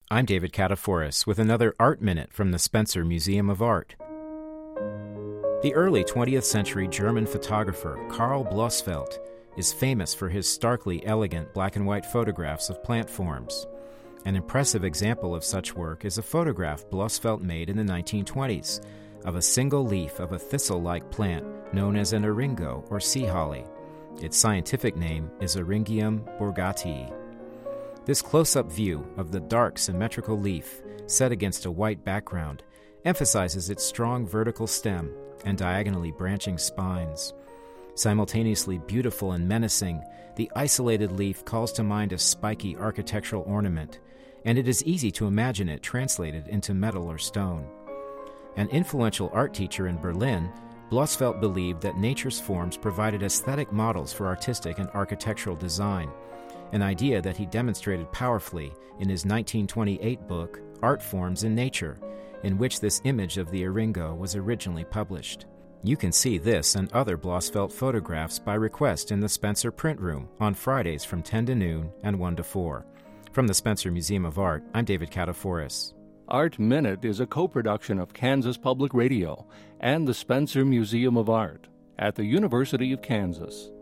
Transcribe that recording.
I'm David Kataforis with another Art Minute from the Spencer Museum of Art. The early 20th century German photographer Karl Blossfeldt is famous for his starkly elegant black and white photographs of plant forms. An impressive example of such work is a photograph Blossfeldt made in the 1920s of a single leaf of a thistle-like plant known as an eryngo or sea holly. Its scientific name is Eryngium bourgatii. This close-up view of the dark, symmetrical leaf set against a white background emphasizes its strong vertical stem and diagonally branching spines. Simultaneously beautiful and menacing, the isolated leaf calls to mind a spiky architectural ornament, and it is easy to imagine it translated into metal or stone. An influential art teacher in Berlin, Blossfeldt believed that nature's forms provided aesthetic models for artistic and architectural design, an idea that he demonstrated powerfully in his 1928 book, Art Forms in Nature, in which this image of the eryngo was originally published. You can see this and other Blossfeldt photographs by request in the Spencer Print Room on Fridays from 10 to noon and 1 to 4. From the Spencer Museum of Art, I'm David Kataforis. Art Minute is a co-production of Kansas Public Radio and the Spencer Museum of Art at the University of Kansas.